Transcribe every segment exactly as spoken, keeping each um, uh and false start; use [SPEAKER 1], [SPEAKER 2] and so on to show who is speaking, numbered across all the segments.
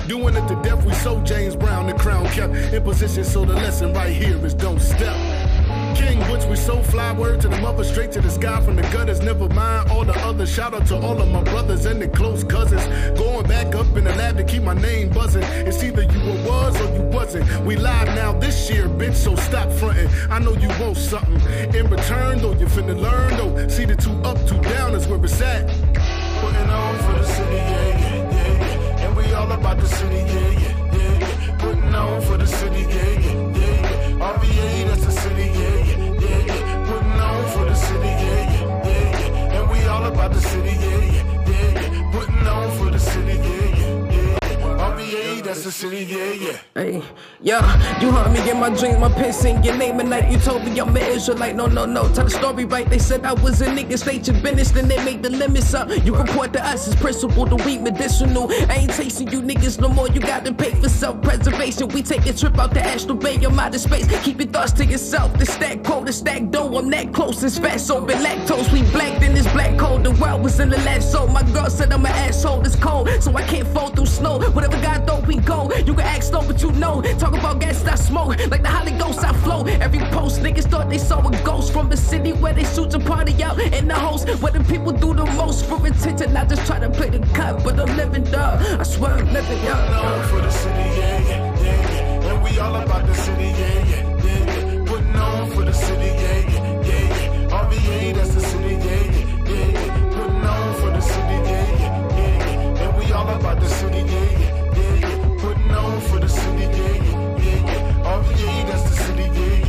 [SPEAKER 1] Doing it to death, we so James Brown, the crown kept in position, so the lesson right here is don't step. King Butch, we so fly, word to the mother, straight to the sky from the gutters. Never mind all the others. Shout out to all of my brothers and the close cousins. Going back up in the lab to keep my name buzzing. It's either you were was or you wasn't. We live now this year, bitch, so stop fronting. I know you want something in return, though you finna learn, though. See the two up, two down is where it's at.
[SPEAKER 2] Putting on for the city, yeah, yeah, yeah, yeah. And we all about the city, yeah, yeah, yeah, yeah. Putting on for the city, yeah, yeah, yeah, yeah. R B A, that's the city, yeah, yeah, yeah, yeah. Putting on for the city, yeah, yeah, yeah, yeah. And we all about the city, yeah, yeah, yeah, yeah. Putting on for the city, yeah, yeah, yeah, yeah. R B A, that's the city, yeah, yeah.
[SPEAKER 3] Hey, yeah, you heard me in my dreams, my pen sing your name at night. You told me I'm an Israelite, no, no, no, tell the story right. They said I was a nigga, state your business, then they made the limits up. You report to us as principle, the weed medicinal. I ain't chasing you niggas no more, you got to pay for self-preservation. We take a trip out the astral bay, I'm out of space. Keep your thoughts to yourself, the stack quote, the stack dough, I'm that close, it's fat, so been lactose. We blacked in this black cold, the world was in the lab, so my girl said I'm an asshole, it's cold, so I can't fall through snow. Whatever God thought we go, you can ask no, but you know. Talk about gas, I smoke, like the Holy Ghost, I flow. Every post, niggas thought they saw a ghost from the city where they shoot a party out in the host, where the people do the most for attention. I just try to play the cut, but I'm living dog. I swear I'm living young.
[SPEAKER 2] Putting on for the city, yeah, yeah, yeah, yeah. And we all about the city, yeah, yeah, yeah, yeah. Putting on for the city, yeah, yeah, yeah, yeah. R B A, that's the city, yeah, yeah, yeah, yeah. Putting on for the city, yeah, yeah, yeah, yeah. And we all about the city, yeah, yeah, yeah, yeah. Putting on for the city, yeah, yeah, yeah, yeah. R B A, that's the city, yeah,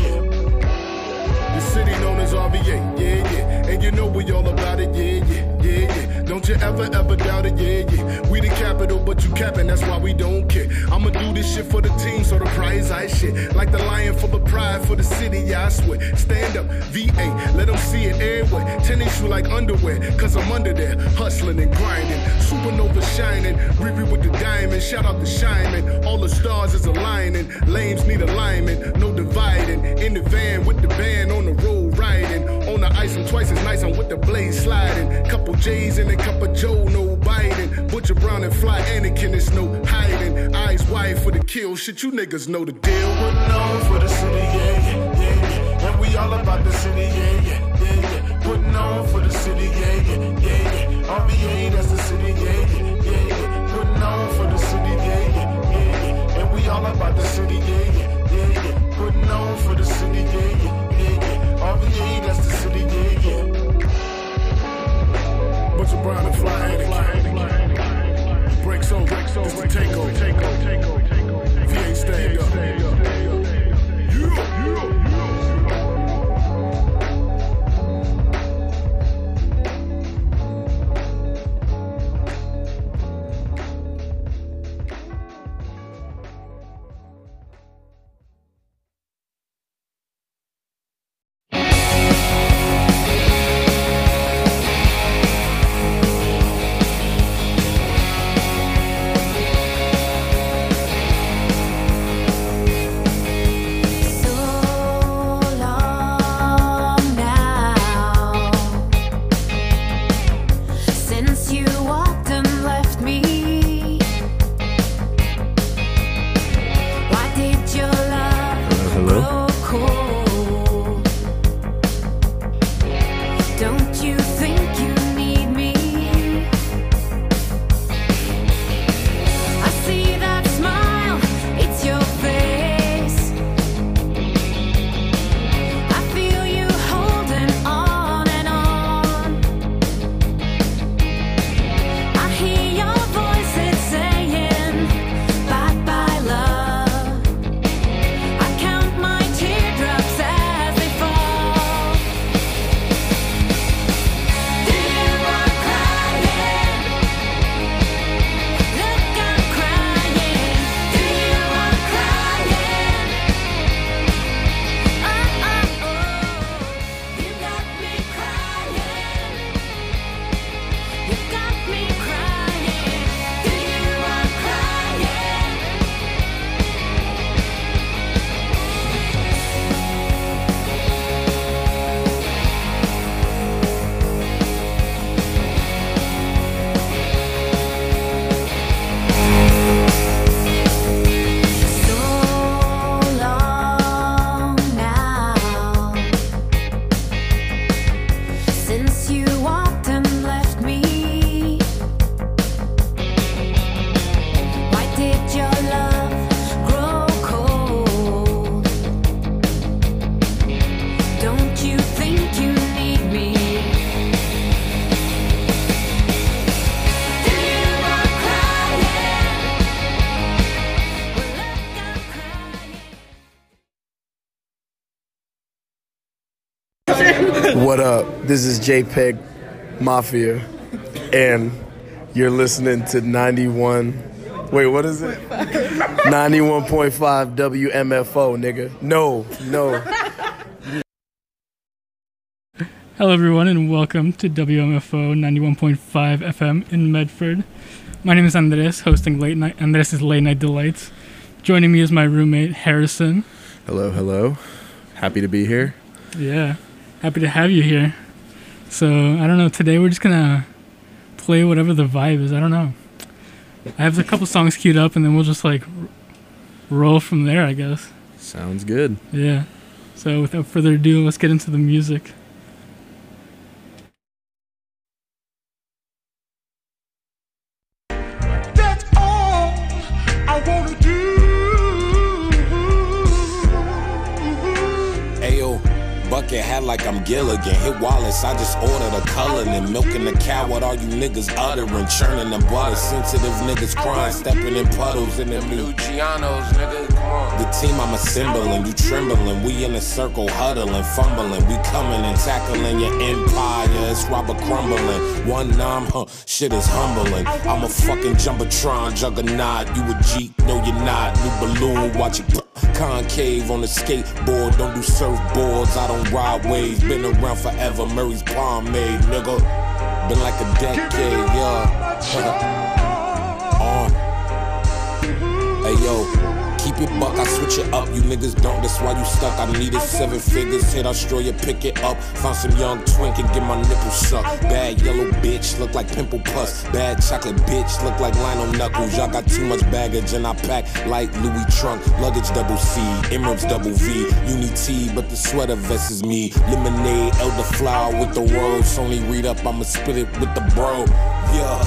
[SPEAKER 2] yeah.
[SPEAKER 1] The city known as R B A, yeah, yeah. And you know we all about it, yeah, yeah, yeah, yeah. Don't you ever, ever doubt it, yeah, yeah. We the capital, but you capping, that's why we don't care. I'ma do this shit for the team, so the prize I shit. Like the lion full of pride for the city, yeah, I swear. Stand up, V A, let them see it everywhere. Tennis shoe like underwear, cause I'm under there. Hustling and grinding, supernova shining. Riri with the diamond, shout out to Shining. All the stars is aligning, lames need alignment, no dividing. In the van with the band, on the road riding. On the ice, I'm twice as nice, I'm with the blade sliding. Couple J's and a cup of Joe, no Biden. Butcher Brown and Fly Anakin, it's no hiding. Eyes wide for the kill, shit, you niggas know the deal.
[SPEAKER 2] Putting on for the city, yeah, yeah, yeah, yeah. And we all about the city, yeah, yeah, yeah, yeah. Putting on for the city, yeah, yeah, yeah, yeah. R B A, that's the city, yeah, yeah, yeah, yeah. Putting on for the city, yeah, yeah, yeah, yeah. And we all about the city, yeah, yeah, yeah, yeah. Putting on for the city, yeah, yeah, yeah, yeah. R B A, that's the city, yeah, yeah.
[SPEAKER 1] Butcher Brown and Fly Anakin. Breaks over, breaks over, this the takeover, takeover, takeover, takeover. V A stand up. Yeah, yeah.
[SPEAKER 4] What up? This is JPEG Mafia, and you're listening to ninety-one. Wait, what is it? ninety-one point five W M F O, nigga. No, no.
[SPEAKER 5] Hello, everyone, and welcome to W M F O ninety-one point five F M in Medford. My name is Andres, hosting late night. Andres' Late Night Delights. Joining me is my roommate Harrison.
[SPEAKER 6] Hello, hello. Happy to be here.
[SPEAKER 5] Yeah, happy to have you here. So I don't know. Today we're just gonna play whatever the vibe is. I don't know. I have a couple songs queued up, and then we'll just like r- roll from there, I guess.
[SPEAKER 6] Sounds good.
[SPEAKER 5] Yeah. So without further ado, let's get into the music.
[SPEAKER 2] That's all I wanna do.
[SPEAKER 7] Ayo, bucket hat like I'm Gilligan. Hit Wallace, I just ordered a Cullinan. Milking the cow, what all you niggas uttering? Churning the butter, sensitive niggas crying, stepping in puddles in the new Gianos, nigga, come on. The team I'm assembling, you trembling. We in a circle, huddling, fumbling. We coming and tackling your empire. It's Robert crumbling. One nom, huh, shit is humbling. I'm a fucking Jumbotron, juggernaut. You a Jeep, no you're not. New balloon, watch it concave on the skateboard. Don't do surfboards, I don't ride waves. Been around forever, Murray's pomade, nigga. Been like a decade, yeah. uh. Hey yo, keep it buck, I switch it up. You niggas don't, that's why you stuck. I needed seven figures, hit Australia, pick it up. Found some young twink and get my nipples sucked. Bad yellow bitch, look like pimple pus. Bad chocolate bitch, look like Lionel Knuckles. Y'all got too much baggage and I pack like Louis trunk. Luggage double C, Emirates double V. Uni T, but the sweater vest is me. Lemonade, elderflower with the world. Sony read up, I'ma split it with the bro. Yeah.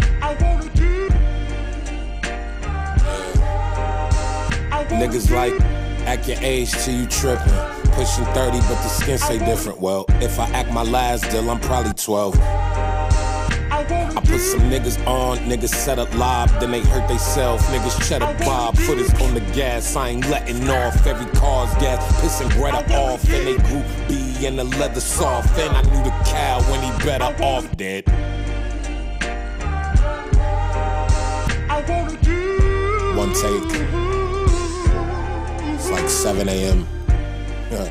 [SPEAKER 7] Niggas like, act your age till you trippin'. Pushing thirty, but the skin say different. Well, if I act my last deal, I'm probably twelve. I put some niggas on, niggas set up live, then they hurt theyself. Niggas cheddar bob, foot is on the gas, I ain't letting off. Every car's gas, pissing Greta off. And they group B and the leather soft. And I knew the cow when he better off dead. One take. It's like seven a.m. Yeah.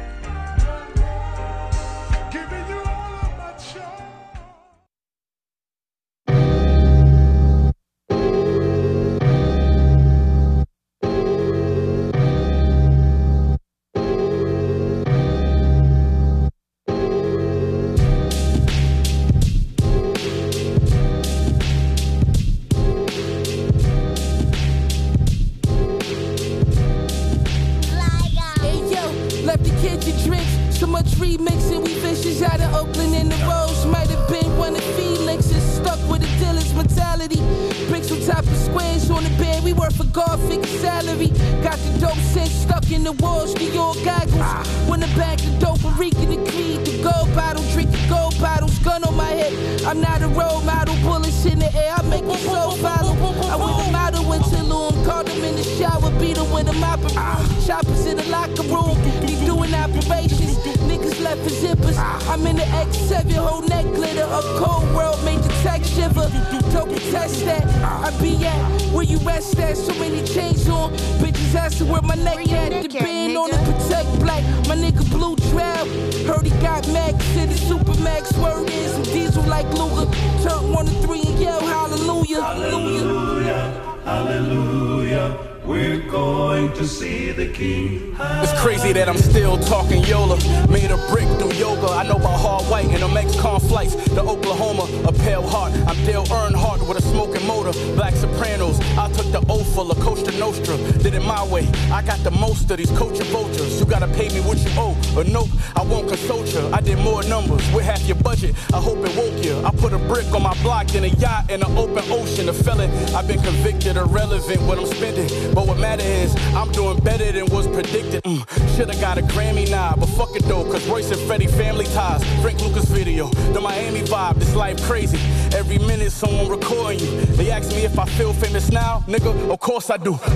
[SPEAKER 8] It's crazy that I'm still talking Yola. Made a brick through yoga. I know about hard white and them ex-con flights. The Oklahoma, a pale heart. I'm Dale Earnhardt with a smoking motor. Black Sopranos. I took the O full of Costa Nostra. Did it my way. I got the most of these coaching vultures. You gotta pay me what you owe. Or nope, I won't consult you. I did more numbers with half your budget. I hope it woke you. I put a brick on my block in a yacht in an open ocean. A felon. I've been convicted, irrelevant what I'm spending. But what matter is, I'm doing better than was predicted. Mm, Should've got a Grammy now, but fuck it though, cause Royce and Freddie family ties. Frank Lucas video, the Miami vibe, this life crazy. Every minute someone recording you. They ask me if I feel famous now, nigga, of course I do.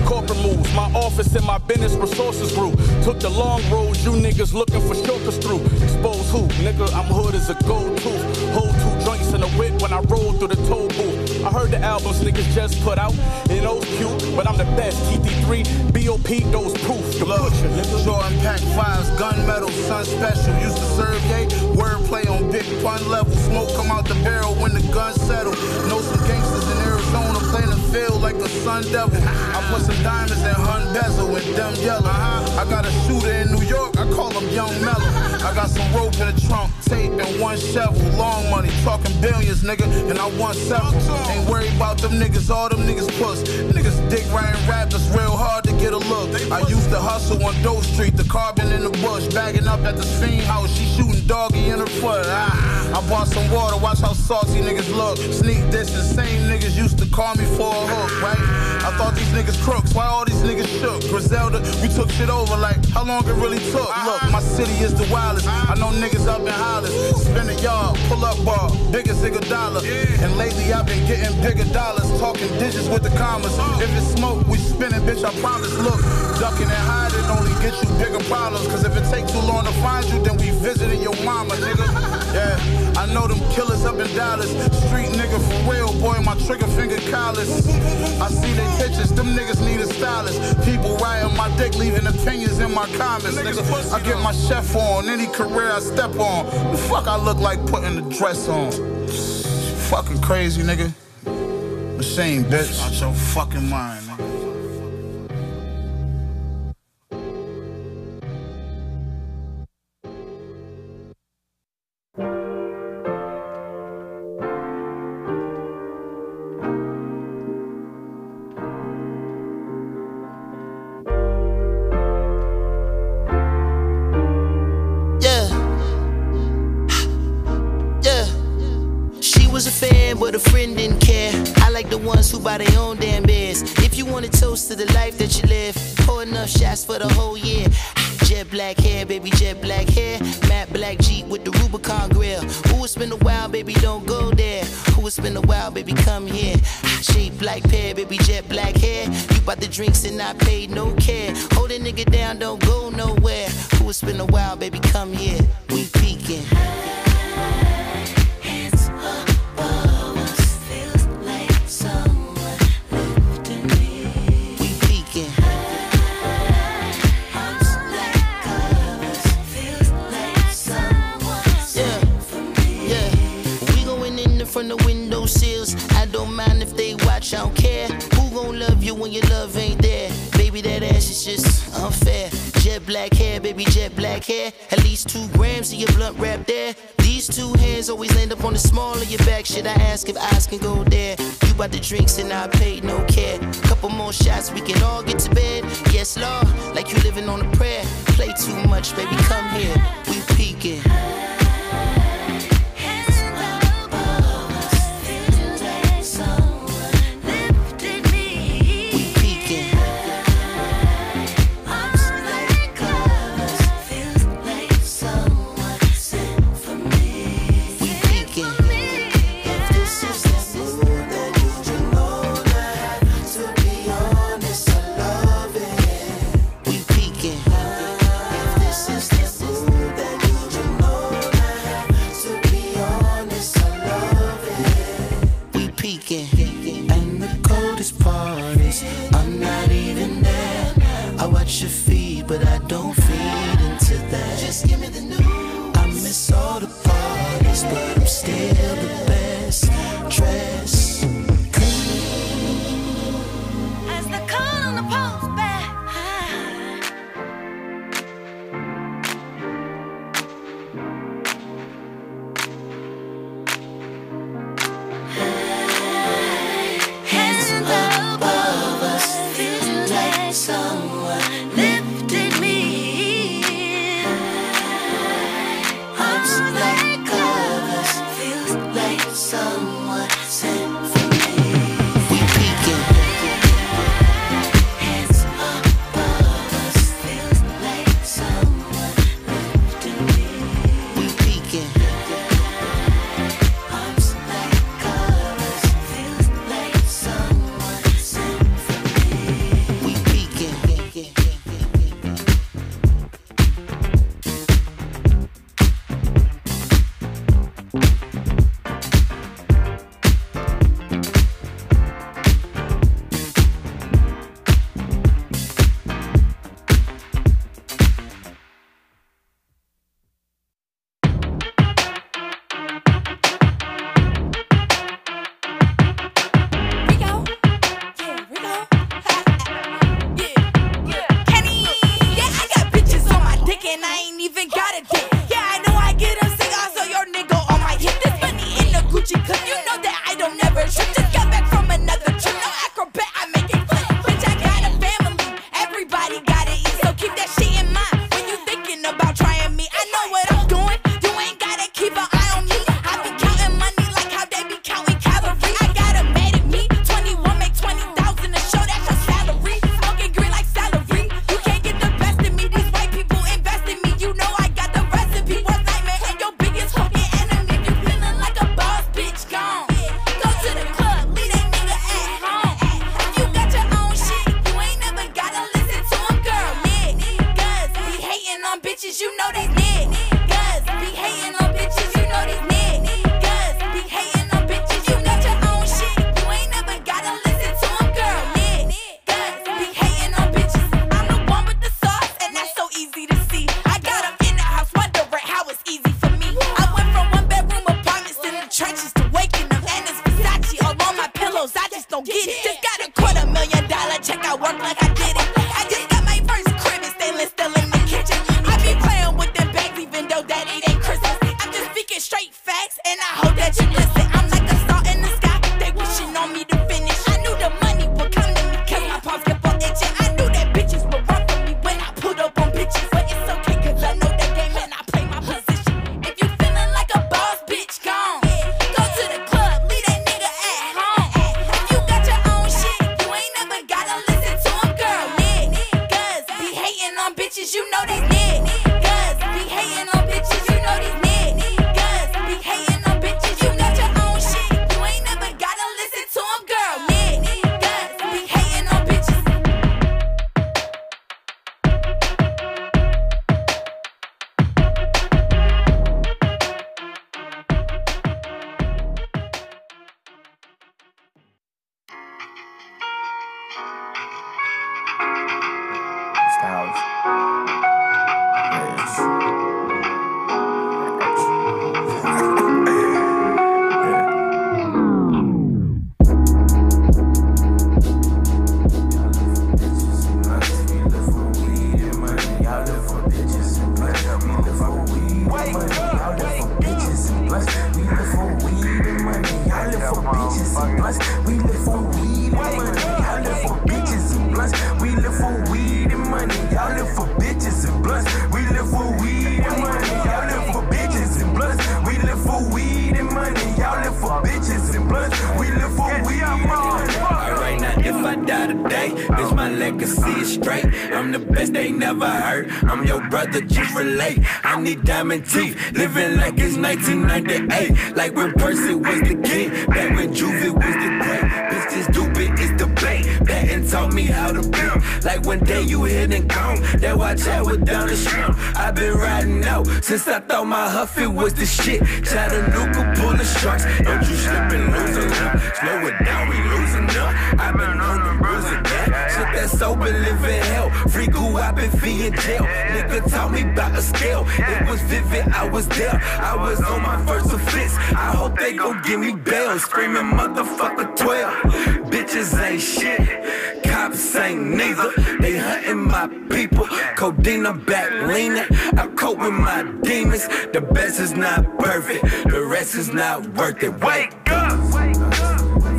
[SPEAKER 8] Corporate moves, my office and my business resources grew. Took the long road, you niggas looking for shortcuts through. Expose who? Nigga, I'm hood as a gold tooth. Hold two joints in a whip when I roll through the toll booth. I heard the albums niggas just put out, and those cute, but I'm the best. T T three, B O P, those proof. The
[SPEAKER 2] Look,
[SPEAKER 8] butcher, nigga.
[SPEAKER 2] Jordan Pack fives, gunmetal, sun special. Used to serve yay, wordplay on big pun level. Smoke come out the barrel when the gun settle. Know some gangsters in Arizona playing the field like the Sun Devil. I put some diamonds in Hun bezel with them yellow. I got a shooter in New York, I call him Young Mellow. I got some rope in the trunk, tape and one shovel. Long money, talking billions, nigga, and I want several. Ain't worried about them niggas, all them niggas puss. Niggas dick writing rap, that's real hard to get a look. I used to hustle on Doe Street, the carbon in the bush. Bagging up at the fiend house, she shooting doggy in her foot. Ah, I bought some water, watch how salty niggas look. Sneak this, the same niggas used to call me for a hook, right? I thought these niggas crooks, why all these niggas shook? Griselda, we took shit over like how long it really took. Look, my city is the wildest. I know niggas up in Hollis. Spin a yard, pull up bar, biggest nigga dollar. And lately I've been getting bigger dollars, talking digits with the commas. If it's smoke, we spinning, bitch, I promise. Look, ducking and hiding only get you bigger problems. Cause if it take too long to find you, then we visiting your mama, nigga. Yeah, I know them killers up in Dallas. Street nigga for real, boy, my trigger finger callous. I see they pictures, them niggas need a stylist. People riding my dick, leaving opinions in my comments, nigga. I get my chef on, any career I step on. The fuck I look like putting the dress on? Fucking crazy, nigga. Machine, bitch. Out your fucking mind, nigga.
[SPEAKER 9] But a friend didn't care. I like the ones who buy their own damn beers. If you want to toast to the life that you live, pour enough shots for the whole year. Jet black hair, baby, jet black hair. Matte black Jeep with the Rubicon grill. Ooh, it's been a while, baby, don't go there. Ooh, it's been a while, baby, come here. Shaped like pear, baby, jet black hair. You bought the drinks and I paid no care. Hold a nigga down, don't go nowhere. Ooh, it's been a while, baby, come here. We peeking. From the window sills, I don't mind if they watch, I don't care. Who gon' love you when your love ain't there? Baby, that ass is just unfair. Jet black hair, baby, jet black hair. At least two grams of your blunt wrap there. These two hands always land up on the small of your back. Should I ask if eyes can go there? You bought the drinks and I paid no care. Couple more shots, we can all get to bed. Yes, Lord, like you living on a prayer. Play too much, baby, come here. We peeking. And the coldest part is I'm not even there. I watch your feed, but I don't feed into that. Just give me the news. I miss all the parties, but I'm still the best dressed.
[SPEAKER 10] As the call on the post back. Someone lifted me.
[SPEAKER 11] Bitch, my legacy is straight. I'm the best they never heard. I'm your brother, just relate. I need diamond teeth, living like it's nineteen ninety-eight. Like when Percy was the king, back when Juvie was the great. Bitch, this stupid is the bait. Patton taught me how to build. Like one day you hit and gone. That watch out was down the street. I've been riding out since I thought my Huffy was the shit. Chattanooga pull the sharks. Don't you slip and lose a limb. Slow it down, we losing up. I've been on the bruising that. Shit that sober live in hell. Free goo, I've been fee in jail. Nigga taught me about a scale. It was vivid, I was there. I was on my first offense. I hope they gon' give me bail. Screaming motherfucker twelve. Bitches ain't shit. Cops ain't neither. They hunting my people. Codeine, I'm back leaning. I cope with my demons. The best is not perfect. The rest is not worth it. Wake up! Wake up!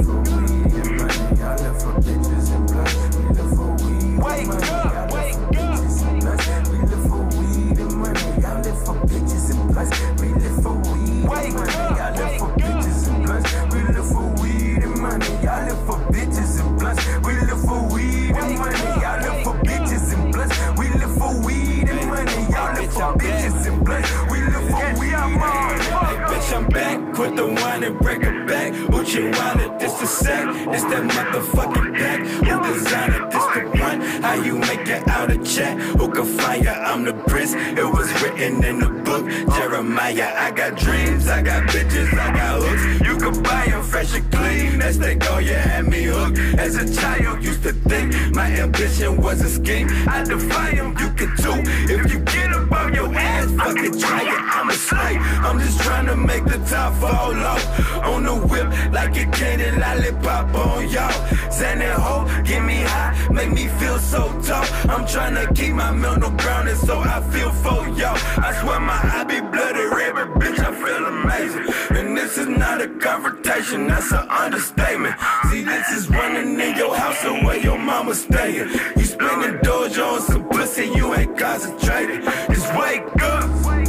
[SPEAKER 11] Wake up, wake up. We live for weed and money. Y'all live for bitches and plus. We live for weed and money. Y'all live for bitches and plus. We live for weed and money. Y'all live for bitches and plus. We live for weed and money. Y'all live for bitches and plus. We live for weed and money. Y'all live for bitches and plus. We live for weed and money. Hey bitch, I'm back. Put the wine and break it back. Uchi Wanda, this the sack. This that motherfucking back. Who designed it? This the one. How you make it out of chat? Who can find ya? I'm the prince. It was written in the book. Jeremiah, I got dreams. I got bitches. I got hooks. You can buy them fresh and clean. As they go, you had me hooked. As a child, used to think my ambition was a scheme. I defy them, you can too. If you get up on your ass, fucking try it. I'm a slave. I'm just trying to make the top fall off. On the whip, like a candy lollipop on y'all. Xanny ho, get me high, make me feel so tall. I'm trying to keep my mental grounded, so I feel for y'all. I swear my eye be bloody red, but bitch, I feel amazing. And this is not a confrontation, that's an understatement. See, this is running in your house or where your mama staying. You spending dojo on some pussy, you ain't concentrated. Just wake up.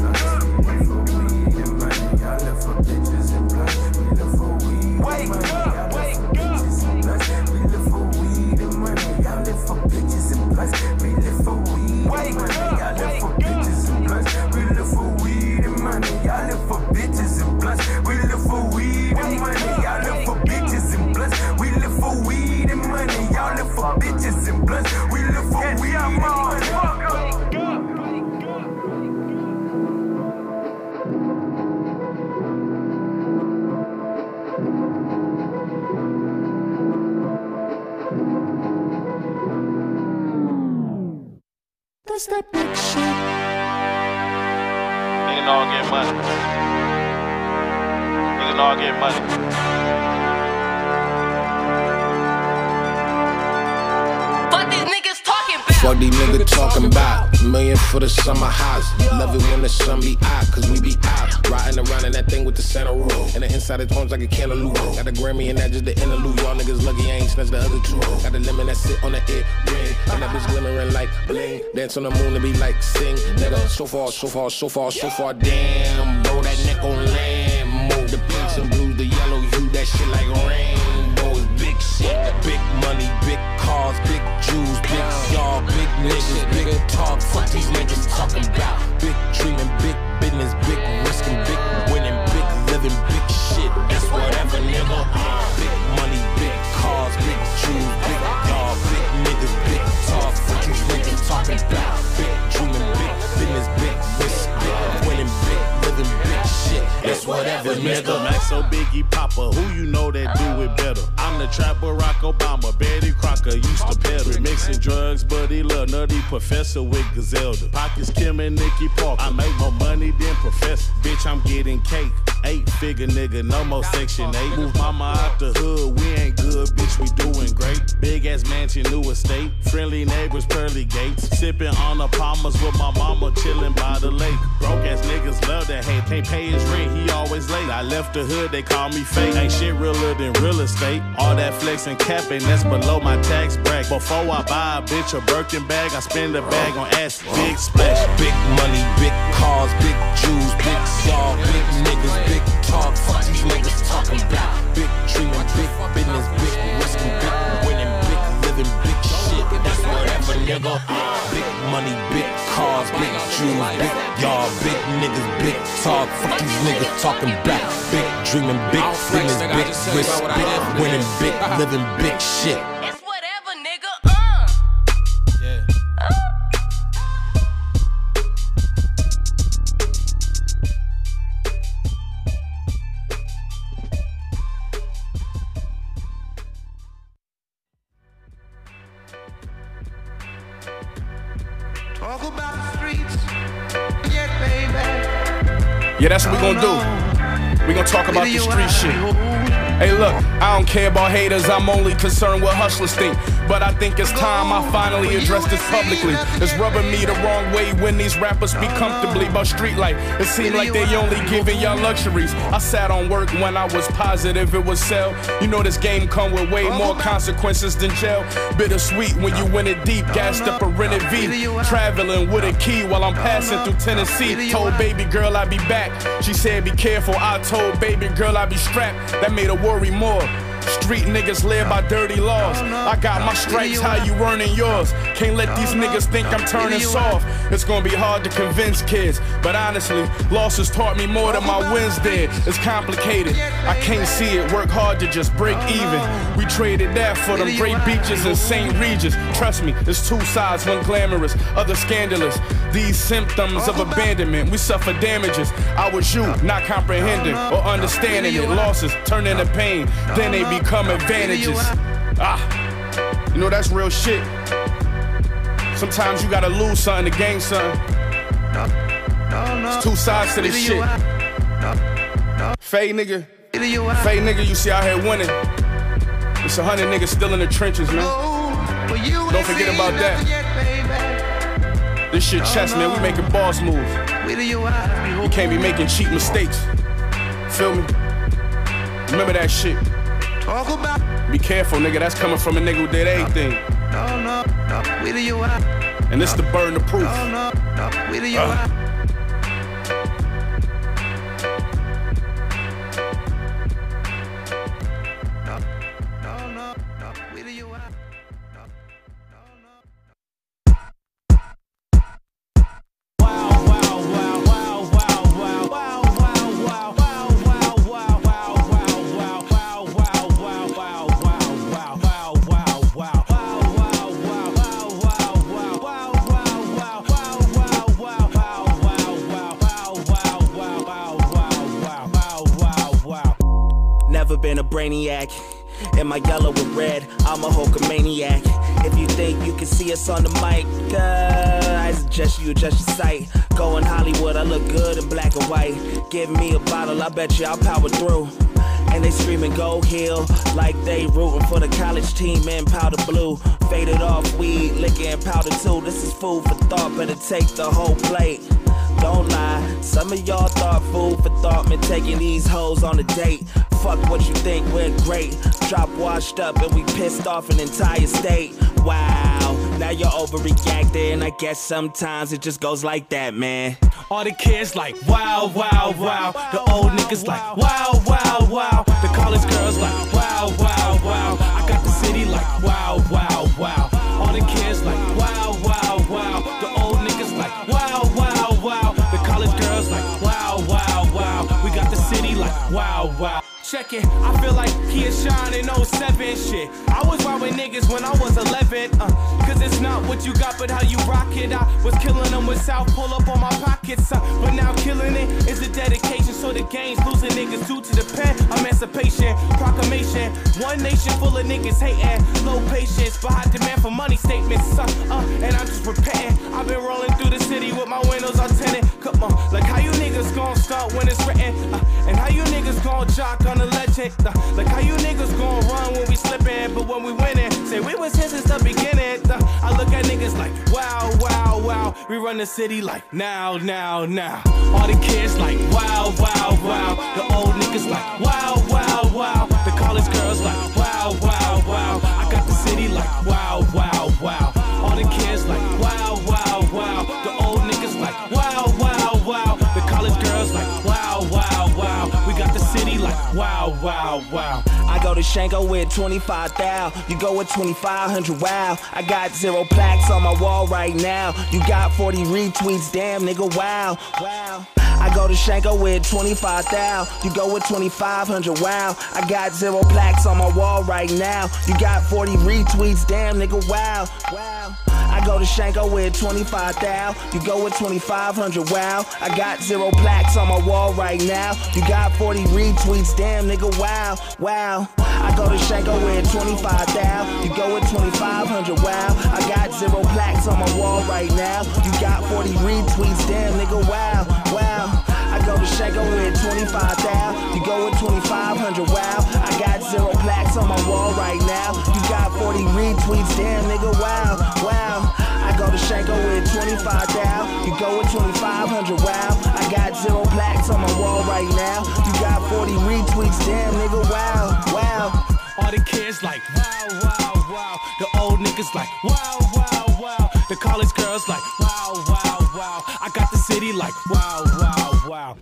[SPEAKER 11] Wake up, wake up. We live for weed and money. Y'all live for bitches and plus. We live for weed and money. Y'all live for bitches and plus. We live for weed and money. Y'all live for bitches and plus. We live for weed and money. Y'all live for bitches and plus. We live for weed and money. Y'all live for bitches and plus. We live for weed and money.
[SPEAKER 12] That's that big shit.
[SPEAKER 13] Niggas all get money. Niggas all get money.
[SPEAKER 12] Fuck these niggas talking about.
[SPEAKER 7] Fuck these niggas talking about. Million for the summer house. Love it when the sun be out, cause we be out. Riding around in that thing with the center roll. And the inside of homes like a cantaloupe. Got the Grammy and that just the interlude. Y'all niggas lucky I ain't snatched the other two. Got the lemon that sit on the ear ring. And that bitch glimmering like bling. Dance on the moon to be like sing. Nigga, so far, so far, so far, so far. Damn, bro, that neck on land. Move the pinks and blues, the yellow hue. That shit like rainbows. Big shit, big money, big cars, big Jews, big y'all, big niggas, big talk. Fuck these niggas talking about. Big dreaming, big business, big risking, big winning, big living, big shit. That's whatever, nigga. Big money, big cars, big Jews, big y'all, big niggas, big talk. Fuck these niggas talking about. Big dreaming, big business, big risk, big winning, big living, big shit. That's whatever, nigga.
[SPEAKER 14] Mister Maxo, Biggie, Papa, who you know that do it better? I'm the trap Barack Obama, Betty Crocker used to peddle. Mixing drugs, Buddy Lil Nutty, Professor with Gazelda. Pockets Kim and Nicky Parker. I make more money than Professor. Bitch, I'm getting cake. Eight figure nigga, no more section eight. Move mama out the hood, we ain't good, bitch, we doing great. Big ass mansion, new estate. Friendly neighbors, pearly gates. Sipping on the Palmers with my mama, chilling by the lake. Broke ass niggas love to hate. Can't pay his rent, he always late. I left the hood, they call me fake. Ain't shit realer than real estate. All that flex and capping, that's below my tax bracket. Before I buy a bitch a Birkin bag, I spend a bag on ass. Big splash,
[SPEAKER 7] big money, big cars, big Jews, big y'all, big niggas, big talk. Fuck these niggas talking about. Big dreaming, big business, big risking, big winning, big living, big shit. nigga. Big money, big cars, big jewels, big y'all, big niggas, big talk. Fuck these niggas talking back. Big dreaming, big feelings, big risk, big winning, big living, big shit.
[SPEAKER 12] It's whatever, nigga. Uh.
[SPEAKER 7] Yeah.
[SPEAKER 12] Uh.
[SPEAKER 2] Talk about the streets, yeah, baby.
[SPEAKER 8] Yeah, that's what we gonna do. We gonna talk about the street shit. Hey, look, I don't care about haters, I'm only concerned what hustlers think. But I think it's time I finally address this publicly. It's rubbing me the wrong way when these rappers speak comfortably about street life. It seems like they only giving y'all luxuries. I sat on work when I was positive it would sell. You know this game come with way more consequences than jail. Bittersweet when you win it deep, gassed up a rented V. Traveling with a key while I'm passing through Tennessee. Told baby girl I'd be back. She said be careful, I told baby girl I'd be strapped. That made her worry more. Street niggas live by dirty laws. I got my stripes, how you earning yours? Can't let these niggas think I'm turning soft. It's gonna be hard to convince kids, but honestly, losses taught me more than my wins did. It's complicated, I can't see it. Work hard to just break even. We traded that for them great beaches in Saint Regis. Trust me, it's two sides, one glamorous, other scandalous. These symptoms of abandonment, we suffer damages. I was you, not comprehending or understanding it. Losses turn into pain, then they become advantages. Ah, you know that's real shit. Sometimes you gotta lose something to gain something. It's two sides to this shit. Fade nigga, fade nigga, you see out here winning. It's a hundred niggas still in the trenches, man. Don't forget about that. This shit chess, man. We making boss moves. You can't be making cheap mistakes. Feel me? Remember that shit. Be careful, nigga. That's coming from a nigga who did everything. And this the burden of proof. Uh.
[SPEAKER 15] Been a brainiac. In my yellow with red, I'm a Hulkamaniac. If you think you can see us on the mic, uh, I suggest you adjust your sight. Going Hollywood, I look good in black and white. Give me a bottle, I bet you I'll power through. And they screaming go Hill like they rooting for the college team in powder blue. Faded off weed, liquor and powder too. This is food for thought, better take the whole plate. Don't lie, some of y'all thought food for thought meant taking these hoes on a date. Fuck what you think, we're great. Drop washed up and we pissed off an entire state. Wow, now you're overreacting. I guess sometimes it just goes like that, man.
[SPEAKER 8] All the kids like wow, wow, wow. The old niggas like wow, wow, wow. The college girls like wow, wow, wow. I got the city like wow, wow, wow. All the kids like wow, wow, wow. The old niggas like wow, wow, wow. The college girls like wow, wow, wow. We got the city like wow, wow. Check it, I feel like he is shining oh seven shit. I was wild with niggas when I was eleven, uh, cause it's not what you got but how you rock it. I was killing them with South pull up on my pockets, uh, but now killing it is a dedication. So the game's losing niggas due to the pen. Emancipation, proclamation, one nation full of niggas hating. Low patience, but high demand for money statements, uh, uh, and I'm just repenting. I've been rolling through the city with my windows all tinted. Come on, like how you niggas gon' start when it's written, uh, and how you niggas gon' jock on the legend, uh, like how you niggas gon' run when we slippin', but when we winning, say we was here since the beginning. Uh, I look at niggas like wow, wow, wow. We run the city like now, now, now. All the kids like wow, wow, wow. The old niggas like wow, wow, wow. The college girls like wow, wow, wow. I got the city like wow, wow, wow. All the kids like wow, wow, wow. The old niggas like wow, wow, wow. The college girls like wow, wow, wow. We got the city like wow, wow, wow.
[SPEAKER 15] I go go to Shanko with twenty-five thousand. You go with twenty-five hundred, wow. I got zero plaques on my wall right now. You got forty retweets, damn nigga, wow, wow. I go to Shanko with twenty-five thousand. You go with twenty-five hundred, wow. I got zero plaques on my wall right now. You got forty retweets, damn nigga, wow, wow. I go to Shanko with twenty-five thousand. You go with twenty-five hundred, wow. I got zero plaques on my wall right now. You got forty retweets, damn nigga, wow, wow. I go to Shanko with twenty-five thousand. You go with twenty-five hundred, wow. I got zero plaques on my wall right now. You got forty retweets, damn nigga, wow, wow. I go to Shanko with twenty-five thousand. You go with twenty-five hundred, wow. I got zero plaques on my wall right now. You got forty retweets, damn nigga, wow, wow. I go to Shanko with twenty-five thousand. You go with twenty-five hundred, wow. I got zero plaques on my wall right now. You got forty retweets, damn nigga, wow, wow.
[SPEAKER 8] All the kids like, wow, wow, wow. The old niggas like, wow, wow, wow. The college girls like, wow, wow, wow. I got the city like, wow, wow, wow.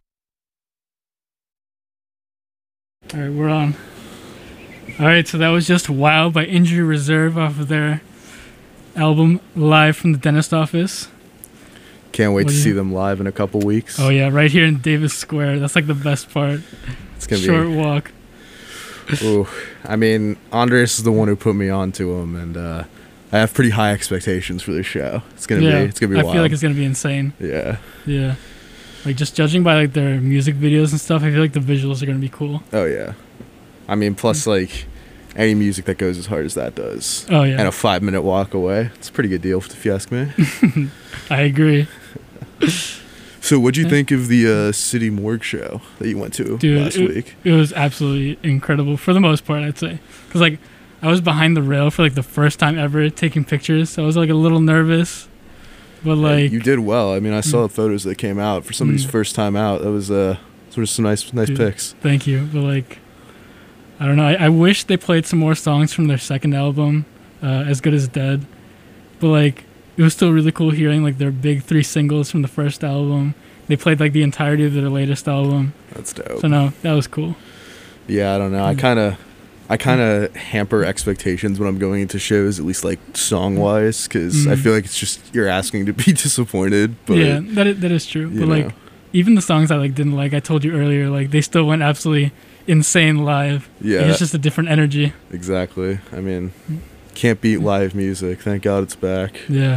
[SPEAKER 5] All right, we're on. All right, so that was just Wow by Injury Reserve off of their album Live from the Dentist Office.
[SPEAKER 6] Can't wait
[SPEAKER 5] What
[SPEAKER 6] to
[SPEAKER 5] do you-
[SPEAKER 6] see them live in a couple weeks.
[SPEAKER 5] Oh yeah, right here in Davis Square. That's like the best part.
[SPEAKER 6] It's gonna
[SPEAKER 5] Short
[SPEAKER 6] be
[SPEAKER 5] walk.
[SPEAKER 6] Ooh, I mean, Andres is the one who put me onto them, and uh, I have pretty high expectations for this show. It's gonna
[SPEAKER 5] Yeah,
[SPEAKER 6] be, it's gonna be
[SPEAKER 5] I
[SPEAKER 6] wild.
[SPEAKER 5] feel like it's gonna be insane.
[SPEAKER 6] Yeah.
[SPEAKER 5] Yeah. Like just judging by like their music videos and stuff, I feel like the visuals are gonna be cool.
[SPEAKER 6] Oh yeah. I mean, plus like any music that goes as hard as that does.
[SPEAKER 5] Oh, yeah.
[SPEAKER 6] And a five minute walk away. It's a pretty good deal if you ask me.
[SPEAKER 5] I agree.
[SPEAKER 6] So, what'd you think of the uh, City Morgue show that you went to
[SPEAKER 5] Dude,
[SPEAKER 6] last
[SPEAKER 5] it,
[SPEAKER 6] week?
[SPEAKER 5] it was absolutely incredible for the most part, I'd say. Because, like, I was behind the rail for, like, the first time ever taking pictures. So I was, like, a little nervous. But,
[SPEAKER 6] Yeah,
[SPEAKER 5] like...
[SPEAKER 6] you did well. I mean, I saw
[SPEAKER 5] Mm.
[SPEAKER 6] the photos that came out for somebody's
[SPEAKER 5] Mm.
[SPEAKER 6] first time out. That was uh, sort of some nice, nice
[SPEAKER 5] Dude,
[SPEAKER 6] pics.
[SPEAKER 5] Thank you. But, like, I don't know. I, I wish they played some more songs from their second album, uh, As Good as Dead. But, like, it was still really cool hearing, like, their big three singles from the first album. They played, like, the entirety of their latest album.
[SPEAKER 6] That's dope.
[SPEAKER 5] So, no, that was cool.
[SPEAKER 6] Yeah, I don't know. I
[SPEAKER 5] Mm.
[SPEAKER 6] kind of, I kind of hamper expectations when I'm going into shows, at least like song wise, because I
[SPEAKER 5] Mm.
[SPEAKER 6] feel like it's just you're asking to be disappointed. But
[SPEAKER 5] yeah, that is, that is true.
[SPEAKER 6] you
[SPEAKER 5] But, like,
[SPEAKER 6] know.
[SPEAKER 5] even the songs I, like, didn't like, I told you earlier, like, they still went absolutely insane live.
[SPEAKER 6] Yeah,
[SPEAKER 5] Like, it's
[SPEAKER 6] that-
[SPEAKER 5] just a different energy.
[SPEAKER 6] Exactly. I mean, can't beat live music. Thank God it's back.
[SPEAKER 5] Yeah.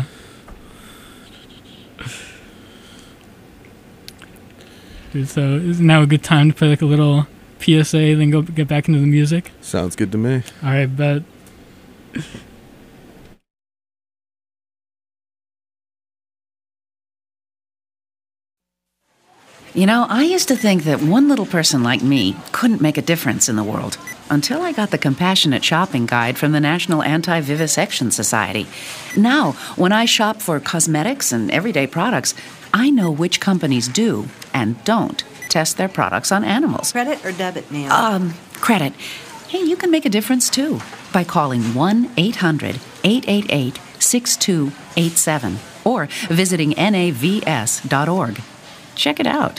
[SPEAKER 5] Dude, so is now a good time to play like a little P S A, then go get back into the music?
[SPEAKER 6] Sounds good to me.
[SPEAKER 5] All right, bet.
[SPEAKER 16] You know, I used to think that one little person like me couldn't make a difference in the world until I got the Compassionate Shopping Guide from the National Anti-Vivisection Society. Now, when I shop for cosmetics and everyday products, I know which companies do and don't test their products on animals.
[SPEAKER 17] Credit or debit, ma'am?
[SPEAKER 16] Um, credit. Hey, you can make a difference too by calling one eight hundred eight eight eight six two eight seven or visiting N A V S dot org. Check it out.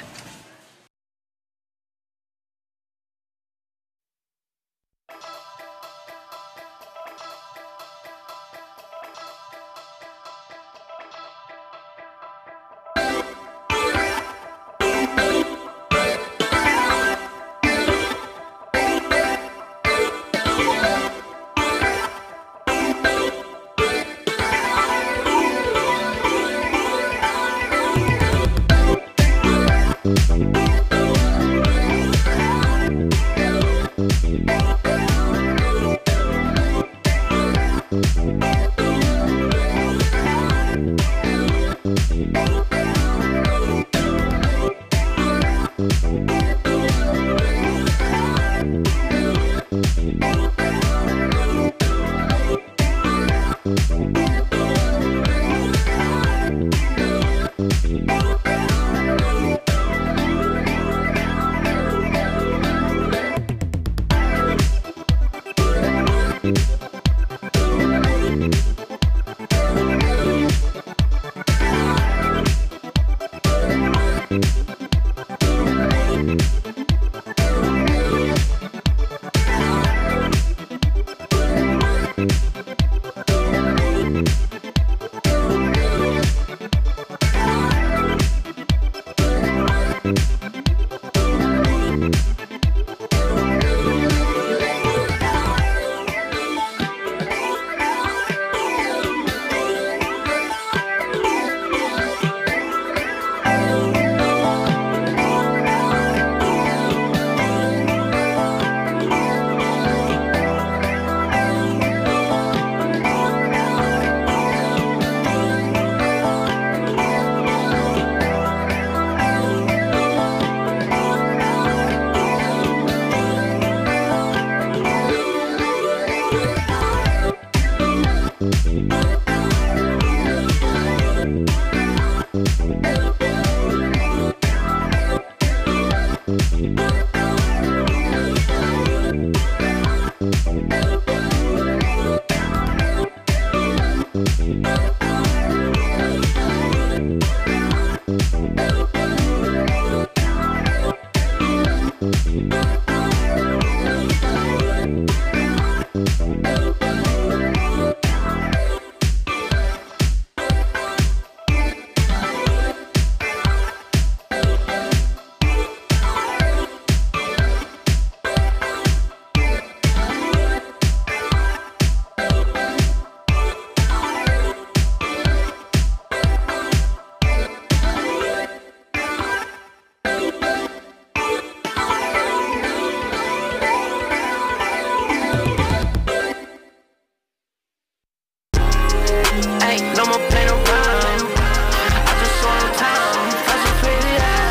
[SPEAKER 17] Ain't no more playing around. I just want time. That's a pretty eye.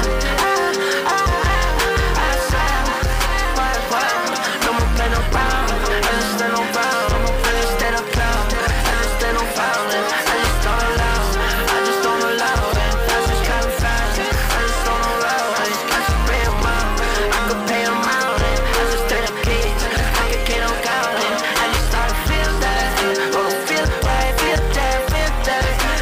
[SPEAKER 17] I swear. Why, why? No more playing around. I just stand on ground. I just stand on cloud. I just stand on violence. I just don't allow. I just don't allow it. I just try to find it. I just don't allow it. I just pay them out. I could pay them out. I just stay up kids. I could get on out. I just start to feel that. Oh, feel right, feel that, feel that.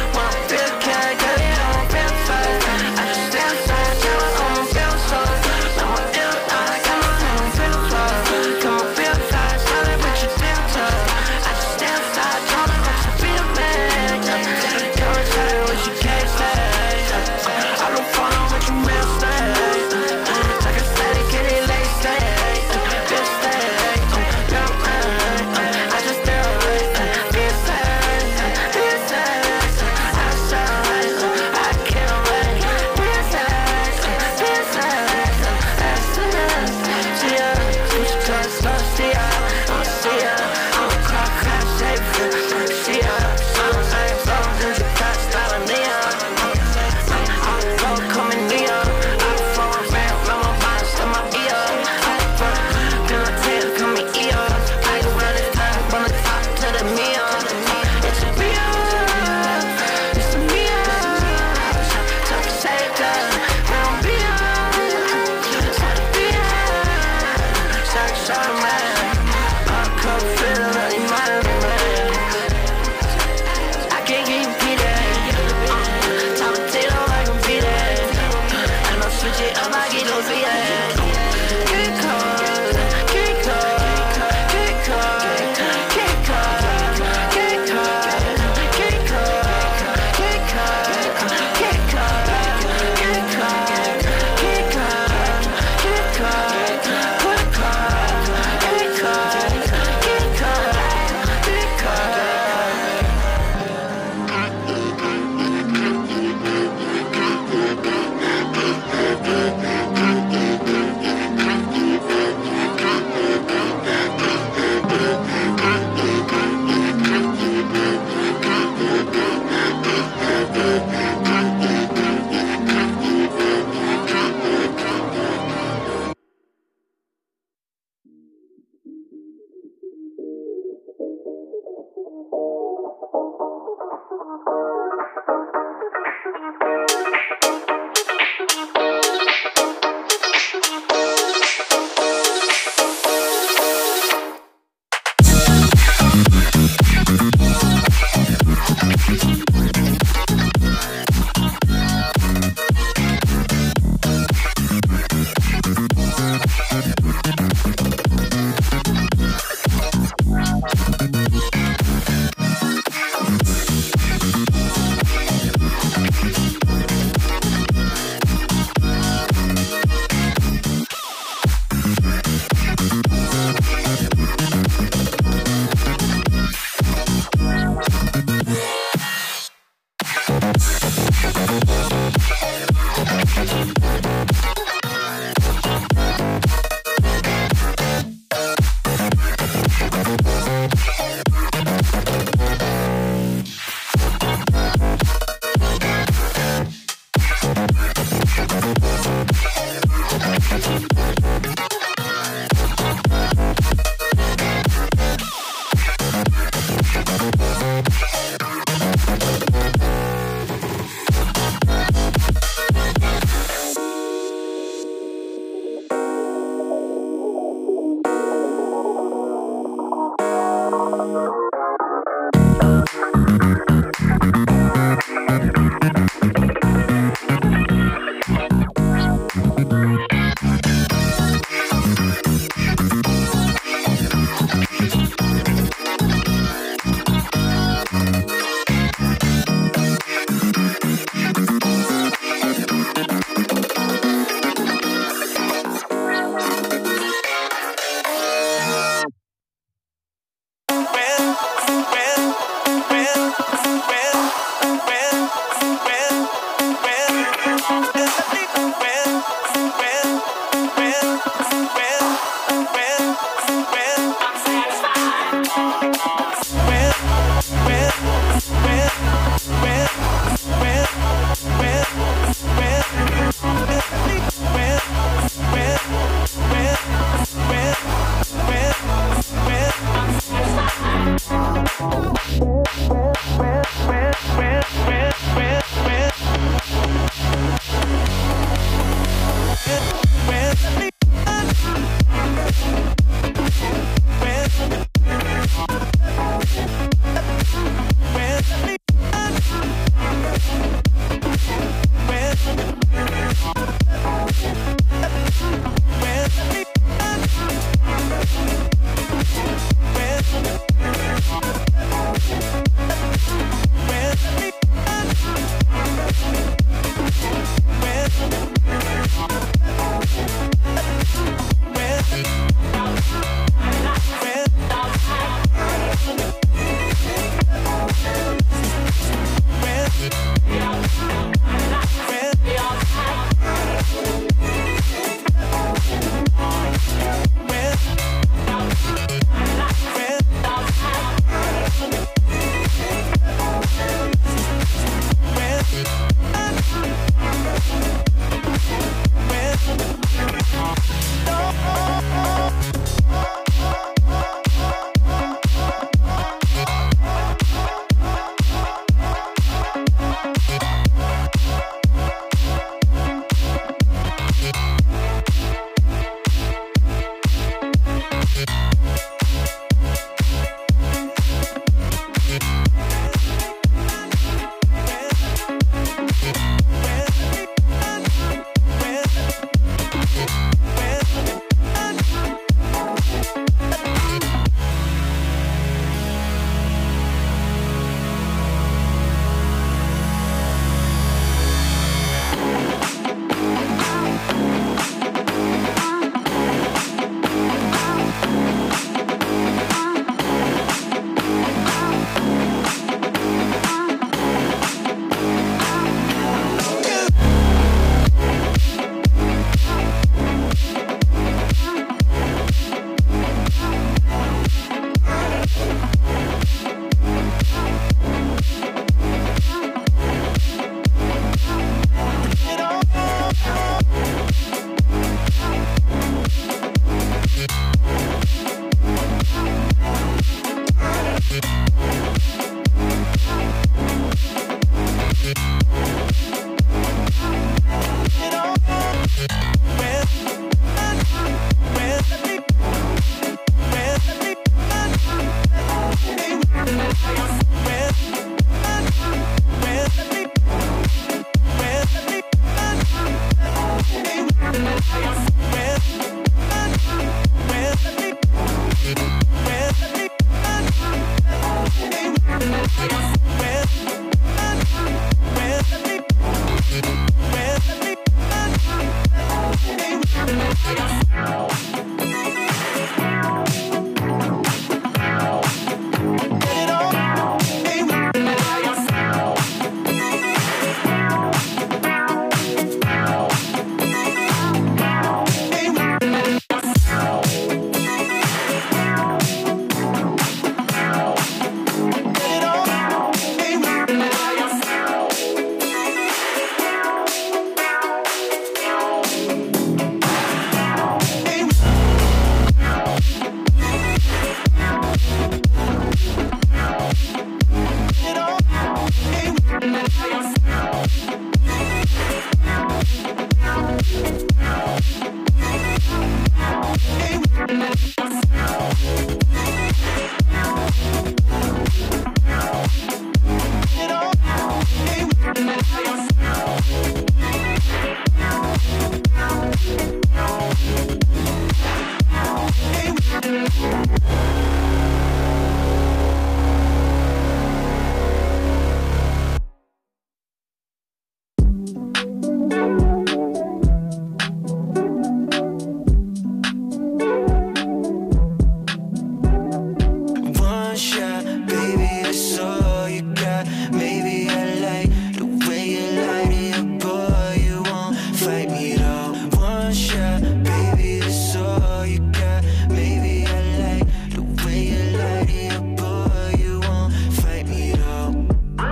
[SPEAKER 17] One shot, baby, that's all you got. Maybe I like the way you light it up, boy. You won't fight me though. One shot, baby, that's all you got. Maybe I like the way you light it up, boy. You won't fight me though.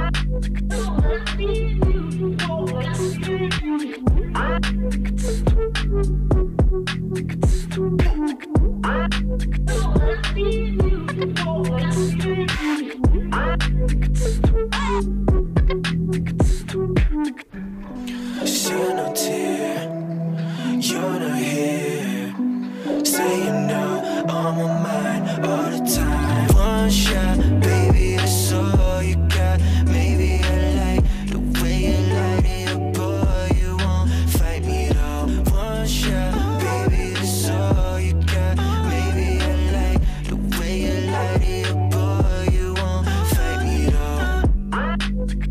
[SPEAKER 17] Shed no tear, you're not here. Saying no on my mind all the time. One shot, baby, that's all you got. Maybe I like the way you light it up, boy. You won't fight me though. One shot, baby, that's all you got. Maybe I like the way you light it up, boy. You won't fight me though.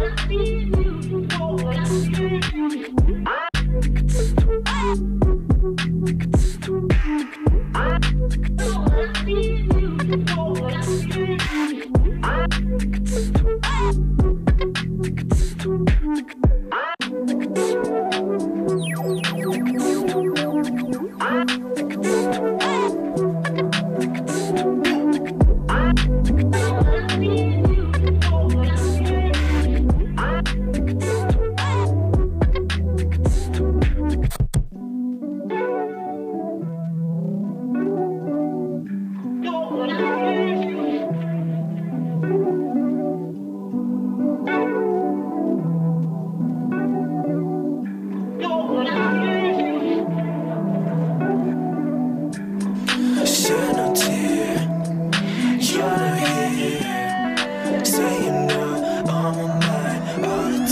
[SPEAKER 17] Shed no tear, you're not here. Saying no on my mind all the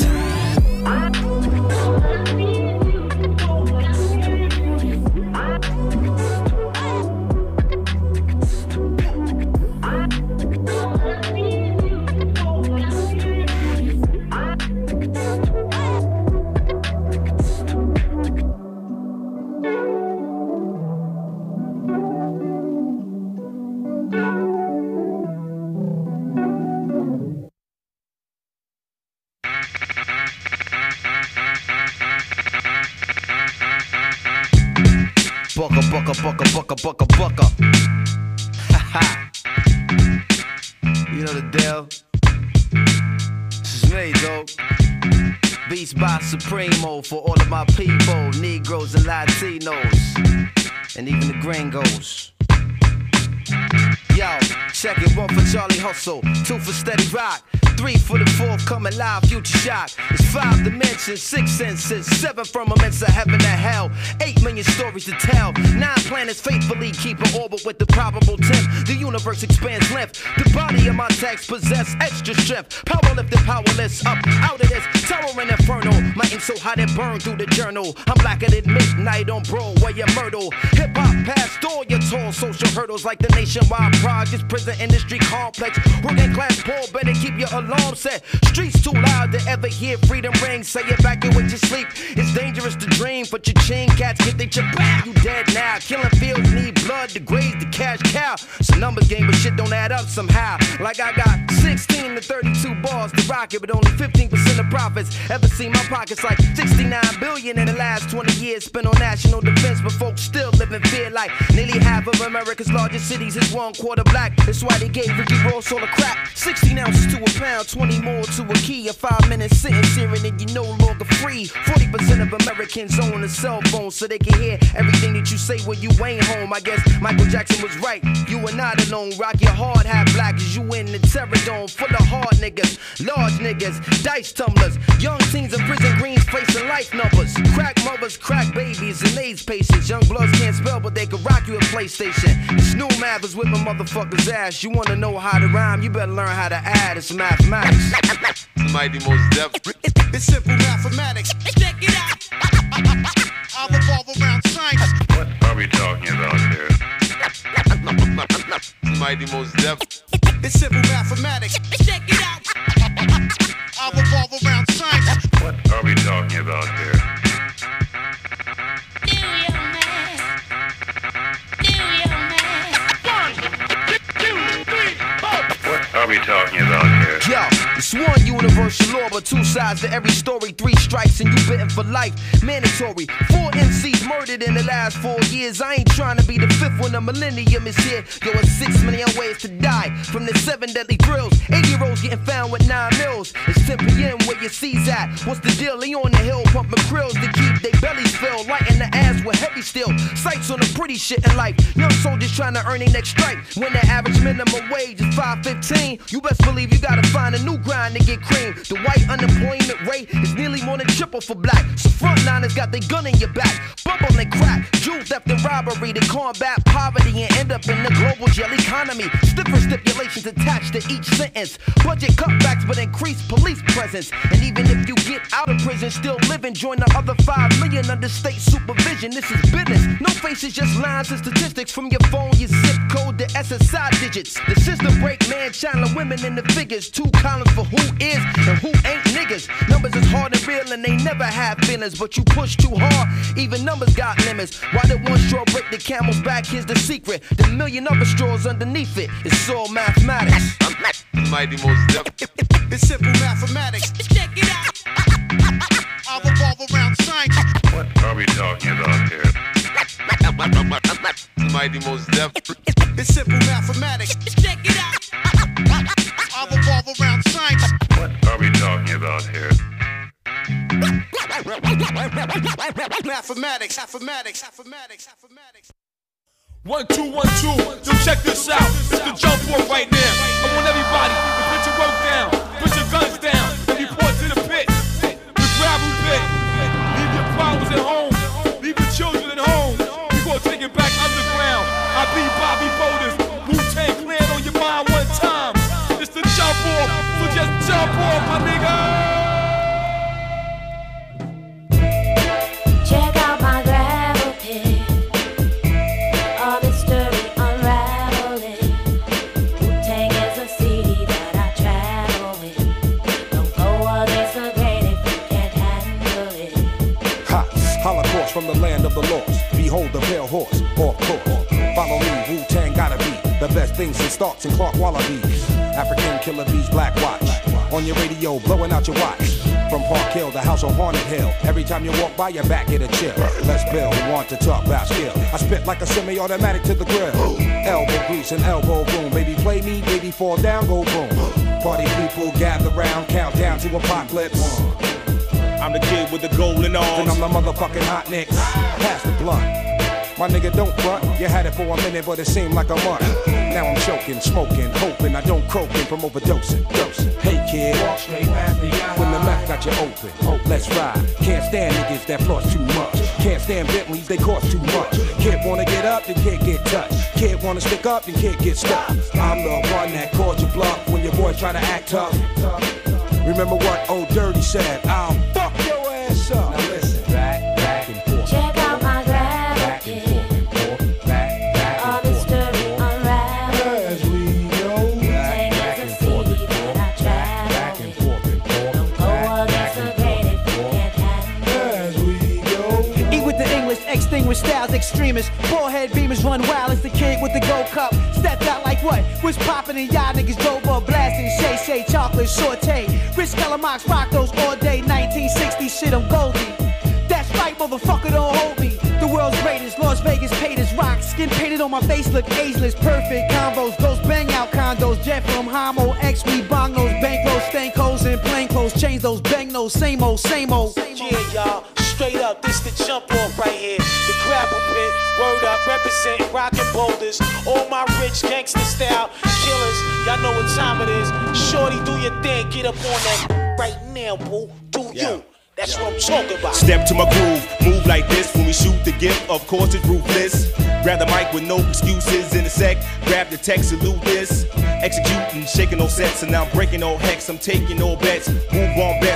[SPEAKER 18] Bucka, bucka, bucka, bucka, bucka, bucka. Ha ha. You know the deal. This is me, though. Beats by Supremo for all of my people, Negroes and Latinos, and even the gringos. Yo, check it, one for Charlie Hustle, two for Steady Rock, three for the fourth coming live, Future Shock. It's five dimensions, six senses, seven firmaments of heaven and hell, eight million stories to tell, nine planets faithfully keep an orbit with the probable tenth. The universe expands length, the body of my text possess extra strength, powerlifting powerless, up out of this towering inferno. My ink so hot it burned through the journal. I'm blacker than midnight on Broadway and Myrtle. Hip hop past all your tall social hurdles like the nationwide projects, prison industry complex. Working class poor, better keep your alarm set. Streets too loud to ever hear freedom ring. Say evacuate your sleep. It's dangerous to dream, but your chain cats get they chip back. You dead now. Killing fields need blood to graze the cash cow. It's a numbers game, but shit don't add up somehow. Like I got sixteen to thirty-two bars to rock it, but only fifteen percent of profits. Ever seen my pockets like sixty-nine billion in the last twenty years spent on national defense, but folks still live in fear like nearly half of America's largest cities is one quarter black. That's why they gave Ricky Ross all the crap. sixteen ounces to a pound, twenty more to a key. A five minute sentence hearing and you're no longer free. forty percent of Americans own a cell phone so they can hear everything that you say when you ain't home. I guess Michael Jackson was right. You are not alone. Rock your hard hat black as you in the terror dome full of hard niggas, large niggas, dice tumblers, young teens in prison greens facing life numbers. Crack mothers, crack babies, and AIDS patients. Young bloods can't spell, but they can rock you a PlayStation. This new math is whipping motherfuckers' ass. You wanna know how to rhyme? You better learn how to add. It's mathematics.
[SPEAKER 19] My Mighty Mos Def.
[SPEAKER 18] It's simple mathematics. Check it out. I'll revolve around science.
[SPEAKER 19] What are we talking about here? Mighty Mos Def.
[SPEAKER 18] It's simple mathematics. Check it out. I'll revolve around science.
[SPEAKER 19] What are we talking about here? What are we talking about here?
[SPEAKER 18] Yo, it's one universal law, but two sides to every story. Three strikes and you bitten for life. Mandatory. Four M Cs murdered in the last four years. I ain't trying to be the fifth when the millennium is here. Yo, it's six million ways to die from the seven deadly thrills. eighty year olds getting found with nine mils. It's ten P M where your C's at. What's the deal? They on the hill pumping krills to keep their bellies filled. Lighting the ass with heavy steel. Sights on the pretty shit in life. Young soldiers trying to earn their next strike. When the average minimum wage is five fifteen, you best believe you gotta find a new grind to get cream. The white unemployment rate is nearly more than triple for black. So frontliners got their gun in your back. Bubble and crack, jewel theft and robbery to combat poverty and end up in the global jail economy. Stiffer stipulations attached to each sentence. Budget cutbacks but increased police presence. And even if you get out of prison, still living, join the other five million under state supervision. This is business. No faces, just lines and statistics from your phone, your zip code, the S S I digits. The system break man, channeling women in the figures. Two columns for who is and who ain't niggas. Numbers is hard and real and they never have feelings. But you push too hard, even numbers got limits. Why did one straw break the camel's back? Here's the secret. The million other straws underneath it. It's all mathematics.
[SPEAKER 19] Mighty Mos Def.
[SPEAKER 18] It's simple mathematics. Check it out. I'll revolve around science.
[SPEAKER 19] What are we talking about here? Mighty Mos Def.
[SPEAKER 18] It's simple mathematics. Check it out. I'll revolve around science.
[SPEAKER 19] What are we talking about here?
[SPEAKER 18] Mathematics, mathematics, mathematics, mathematics.
[SPEAKER 20] One, two, one, two. So check this out. It's the jump off right now. I want everybody to put your work down, put your guns down, and report to the pit. The gravel pit. Leave your problems at home. Leave your children at home. We gonna take it back underground. I be Bobby Boulders. Wu-Tang Clan on your mind one time. It's the jump off. So just jump off, my nigga.
[SPEAKER 10] Check out my gravel pit. All this story unraveling. Wu-Tang is a city that I travel with. Don't go against the grain if you can't handle it.
[SPEAKER 21] Ha! Holocaust from the land of the lost. Behold the pale horse, off course. Follow me, Wu-Tang gotta be the best things in Starks and Clark Wallabies. African killer bees, black watch. On your radio, blowing out your watch. From Park Hill, the house on Haunted Hill. Every time you walk by, your back get a chill. Let's build, we want to talk about skill. I spit like a semi-automatic to the grill. Elbow grease and elbow room. Baby, play me, baby, fall down, go boom. Party people gather round, count down to apocalypse.
[SPEAKER 20] I'm the kid with the golden arms.
[SPEAKER 21] And I'm the motherfucking hot nicks. Pass the blunt. My nigga, don't front. You had it for a minute, but it seemed like a month. Now I'm choking, smoking, hoping I don't croaking from overdosing. Dosing. Hey kid, walk straight past the eye. When the mouth got you open, oh, let's ride. Can't stand niggas that floss too much. Can't stand Bentleys, they cost too much. Kid wanna get up, then can't get touched. Kid wanna stick up, then can't get stuck. I'm the one that called you bluff when your boys try to act tough. Remember what old Dirty said? I'll fuck your ass up. Now listen, back, back and forth.
[SPEAKER 10] Check out my gravel pit. All this story unraveling.
[SPEAKER 21] As we go,
[SPEAKER 10] Wu-Tang is a city that I travel with. Don't go against the grain if you can't handle it.
[SPEAKER 21] as we go.
[SPEAKER 22] Eat with the English, extinguish styles, extremists. Forehead beamers run wild as the kid with the gold cup. Stepped out like what? Was popping and y'all niggas drove up blasting. Shay Shay, chocolate, saute. Rich Calamox, rock those all day. nineteen sixty shit, I'm Goldie. That's right, motherfucker, don't hold me. The world's greatest, Las Vegas paid as rock. Skin painted on my face, look ageless. Perfect combos, ghost bang out condos. Jet from Homo, X, we bong those bankrolls, stank hoes and plain clothes. Change those bang those, same old, same old.
[SPEAKER 23] Yeah, y'all, straight up, this the jump off right here. The gravel pit, word up, represent rockin' boulders. All my rich gangster style killers, y'all know what time it is. Shorty, do your thing, get up on that right now, boo. Do you? That's what I'm talking about.
[SPEAKER 20] Step to my groove, move like this when we shoot the gift. Of course it's ruthless. Grab the mic with no excuses in a sec. Grab the text, salute this. Executing, shaking no sets, and now I'm breaking no hex. I'm taking no bets. Move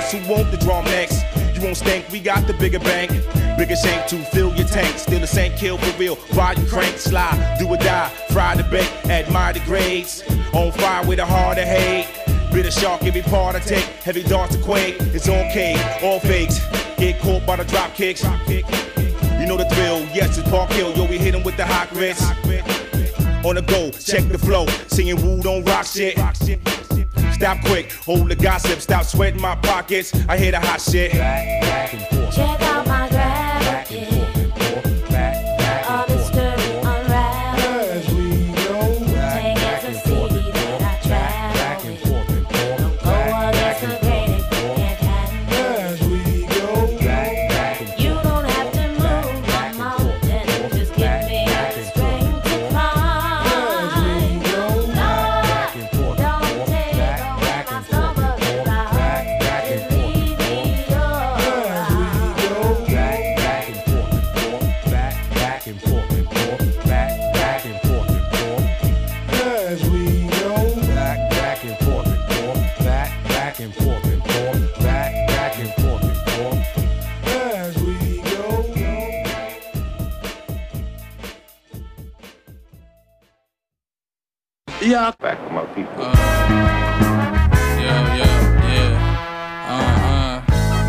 [SPEAKER 21] Guess who won't the drum next? You won't stink, we got the bigger bank. Bigger shank to fill your tank. Still the same kill for real. Volume crank, slide, do or die. Fry the bait, admire the grades. On fire with a heart of hate. Bitter shark, every part I take. Heavy darts to quake. It's okay, all fakes. Get caught by the drop kicks. You know the thrill, yes, it's Park Hill. Yo, we hit him with the hot grits. On the go, check the flow. Singing woo, don't rock shit. Stop quick, hold the gossip. Stop sweating my pockets. I hear the hot shit.
[SPEAKER 10] Check out my grab kit. All this story unraveled. As we go, Wu-Tang is a city that I travel with. Don't go against the grain if you can't handle. As we go, you don't have to move my mountain. Just give me the strength to climb. No, don't take over my stomach if I just leave me alone.
[SPEAKER 1] Yeah, back with my people.
[SPEAKER 3] Uh, yeah, yeah, yeah. Uh,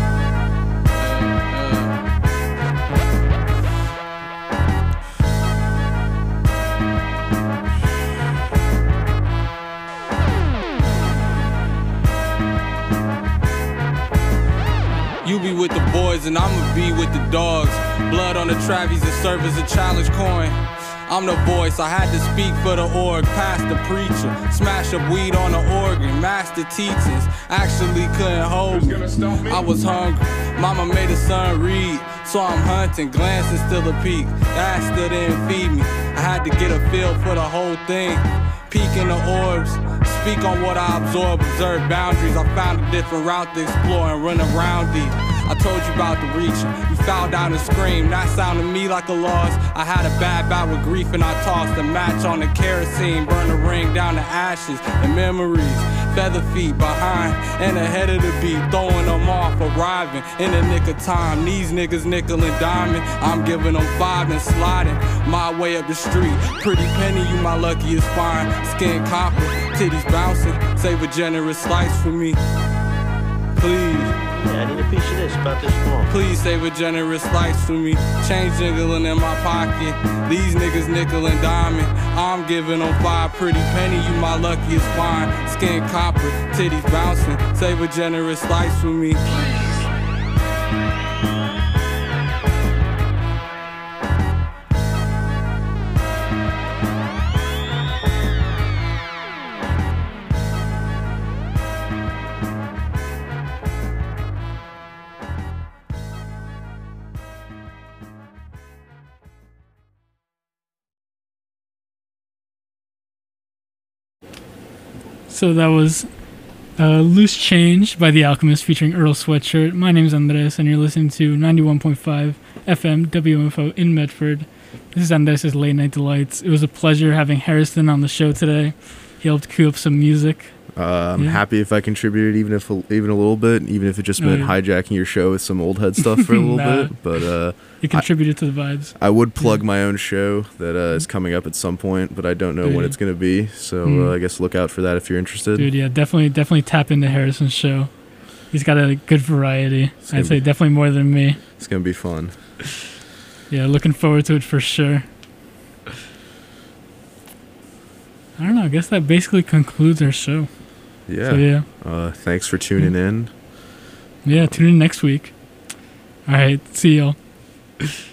[SPEAKER 3] uh. You be with the boys and I'ma be with the dogs. Blood on the Travis that serve as a challenge coin. I'm the voice, I had to speak for the org, past the preacher, smash up weed on the organ, master teachings, actually couldn't hold me. I was hungry, mama made a son read, so I'm hunting, glancing still a peek, that still didn't feed me. I had to get a feel for the whole thing, peek in the orbs, speak on what I absorb, observe boundaries, I found a different route to explore and run around these. I told you about the reaching, you fell down and screamed, that sounded to me like a loss. I had a bad bout with grief and I tossed a match on the kerosene, burned the ring down to ashes and memories. Feather feet behind and ahead of the beat, throwing them off, arriving in the nick of time. These niggas nickel and diamond, I'm giving them five and sliding my way up the street. Pretty penny, you my luckiest find. Skin copper, titties bouncing, save a generous slice for me, please.
[SPEAKER 1] Yeah, I need a piece of this, about this long.
[SPEAKER 3] Please save a generous slice for me. Change jiggling in my pocket. These niggas nickel and diamond. I'm giving them five pretty penny. You my luckiest find. Skin copper, titties bouncing. Save a generous slice for me.
[SPEAKER 5] So that was uh, Loose Change by The Alchemist featuring Earl Sweatshirt. My name's Andres, and you're listening to ninety-one point five F M W M F O in Medford. This is Andres' Late Night Delights. It was a pleasure having Harrison on the show today. He helped cue up some music.
[SPEAKER 6] Uh, I'm
[SPEAKER 5] Yeah.
[SPEAKER 6] happy if I contributed, even if even a little bit, even if it just meant
[SPEAKER 5] Oh, yeah.
[SPEAKER 6] hijacking your show with some old head stuff for a little
[SPEAKER 5] Nah.
[SPEAKER 6] bit. But uh,
[SPEAKER 5] You contributed to the vibes.
[SPEAKER 6] I would plug my own show that uh, is coming up at some point, but I don't know
[SPEAKER 5] Oh,
[SPEAKER 6] when
[SPEAKER 5] yeah.
[SPEAKER 6] it's going to be. So
[SPEAKER 5] Mm.
[SPEAKER 6] uh, I guess look out for that if you're interested.
[SPEAKER 5] Dude, yeah, definitely, definitely tap into Harrison's show. He's got a good variety.
[SPEAKER 6] gonna
[SPEAKER 5] I'd say
[SPEAKER 6] be-
[SPEAKER 5] definitely more than me.
[SPEAKER 6] It's going to be fun.
[SPEAKER 5] Yeah, looking forward to it for sure. I don't know. I guess that basically concludes our show.
[SPEAKER 6] Yeah.
[SPEAKER 5] So, yeah.
[SPEAKER 6] Uh, thanks for tuning in.
[SPEAKER 5] Yeah, tune in next week. All right. See y'all.